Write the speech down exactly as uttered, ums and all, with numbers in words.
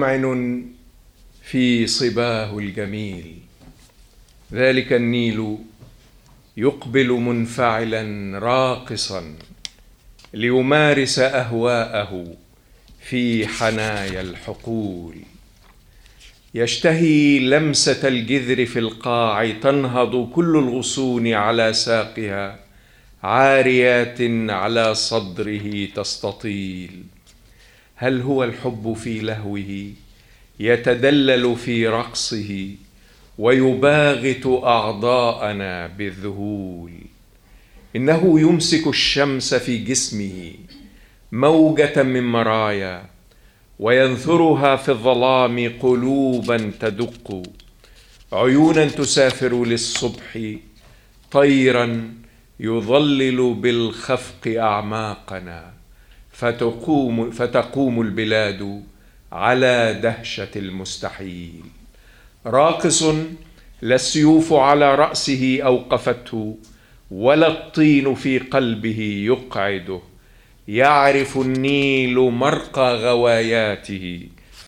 ممعن في صباه الجميل، ذلك النيل يقبل منفعلا راقصا ليمارس أهواءه في حنايا الحقول. يشتهي لمسة الجذر في القاع، تنهض كل الغصون على ساقها، عاريات على صدره تستطيل. هل هو الحب في لهوه يتدلل في رقصه ويباغت أعضاءنا بالذهول؟ إنه يمسك الشمس في جسمه موجة من مرايا، وينثرها في الظلام قلوبا تدق، عيونا تسافر للصبح، طيرا يظلل بالخفق أعماقنا، فتقوم, فتقوم البلاد على دهشة المستحيل. راقص لا السيوف على رأسه أوقفته، ولا الطين في قلبه يقعده. يعرف النيل مرقى غواياته،